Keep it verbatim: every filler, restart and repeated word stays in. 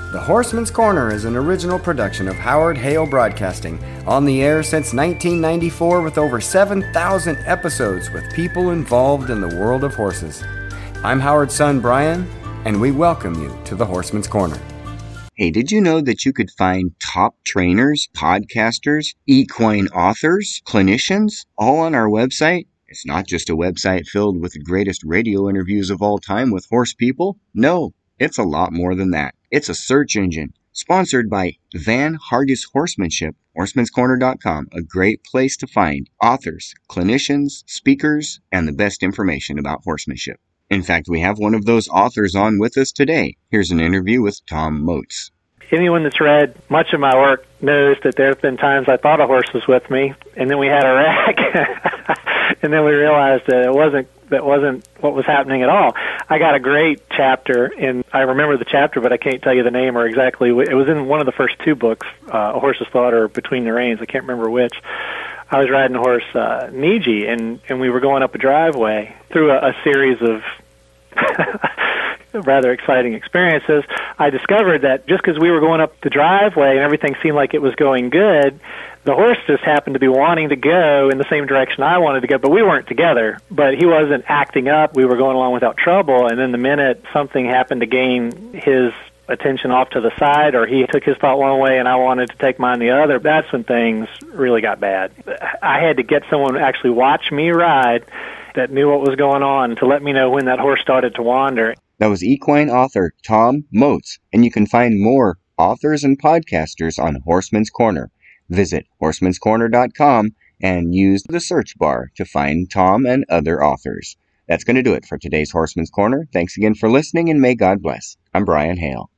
The Horseman's Corner is an original production of Howard Hale Broadcasting, on the air since nineteen ninety-four with over seven thousand episodes with people involved in the world of horses. I'm Howard's son, Brian, and we welcome you to the Horseman's Corner. Hey, did you know that you could find top trainers, podcasters, equine authors, clinicians, all on our website? It's not just a website filled with the greatest radio interviews of all time with horse people. No, it's a lot more than that. It's a search engine, sponsored by Van Hargis Horsemanship, horseman's corner dot com, a great place to find authors, clinicians, speakers, and the best information about horsemanship. In fact, we have one of those authors on with us today. Here's an interview with Tom Moats. Anyone that's read much of my work knows that there have been times I thought a horse was with me, and then we had a wreck, and then we realized that it wasn't that wasn't what was happening at all. I got a great chapter, and I remember the chapter, but I can't tell you the name or exactly. It was in one of the first two books, uh, A Horse's Thought or Between the Reins. I can't remember which. I was riding a horse, uh, Niji, and, and we were going up a driveway through a, a series of rather exciting experiences. I discovered that just because we were going up the driveway and everything seemed like it was going good, the horse just happened to be wanting to go in the same direction I wanted to go, but we weren't together. But he wasn't acting up. We were going along without trouble, and then the minute something happened to gain his attention off to the side, or he took his thought one way and I wanted to take mine the other, that's when things really got bad. I had to get someone to actually watch me ride that knew what was going on to let me know when that horse started to wander. That was equine author Tom Moats, and you can find more authors and podcasters on Horseman's Corner. Visit horseman's corner dot com and use the search bar to find Tom and other authors. That's going to do it for today's Horseman's Corner. Thanks again for listening, and may God bless. I'm Brian Hale.